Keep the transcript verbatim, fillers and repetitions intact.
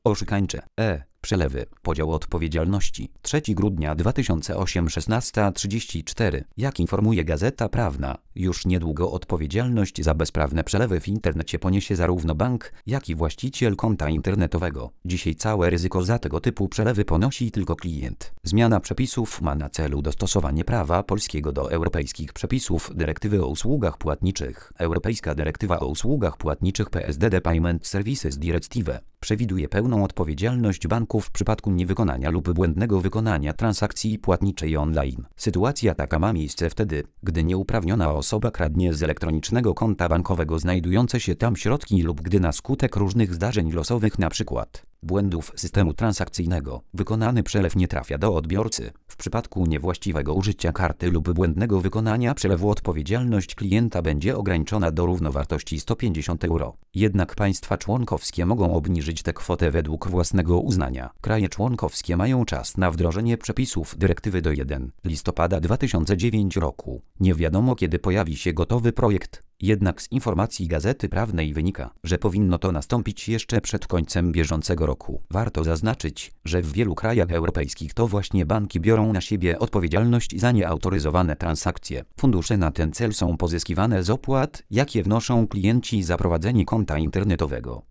Oszukańcze. E. Przelewy. Podział odpowiedzialności. trzeciego grudnia dwa tysiące ósmego, szesnasta trzydzieści cztery. Jak informuje Gazeta Prawna, już niedługo odpowiedzialność za bezprawne przelewy w internecie poniesie zarówno bank, jak i właściciel konta internetowego. Dzisiaj całe ryzyko za tego typu przelewy ponosi tylko klient. Zmiana przepisów ma na celu dostosowanie prawa polskiego do europejskich przepisów dyrektywy o usługach płatniczych. Europejska dyrektywa o usługach płatniczych P S D D Payment Services Directive przewiduje pełną odpowiedzialność banków w przypadku niewykonania lub błędnego wykonania transakcji płatniczej online. Sytuacja taka ma miejsce wtedy, gdy nieuprawniona osoba kradnie z elektronicznego konta bankowego znajdujące się tam środki lub gdy na skutek różnych zdarzeń losowych, np. błędów systemu transakcyjnego, wykonany przelew nie trafia do odbiorcy. W przypadku niewłaściwego użycia karty lub błędnego wykonania przelewu odpowiedzialność klienta będzie ograniczona do równowartości sto pięćdziesiąt euro. Jednak państwa członkowskie mogą obniżyć tę kwotę według własnego uznania. Kraje członkowskie mają czas na wdrożenie przepisów dyrektywy do pierwszego listopada dwa tysiące dziewiątego roku. Nie wiadomo, kiedy pojawi się gotowy projekt. Jednak z informacji Gazety Prawnej wynika, że powinno to nastąpić jeszcze przed końcem bieżącego roku. Warto zaznaczyć, że w wielu krajach europejskich to właśnie banki biorą na siebie odpowiedzialność za nieautoryzowane transakcje. Fundusze na ten cel są pozyskiwane z opłat, jakie wnoszą klienci za prowadzenie konta internetowego.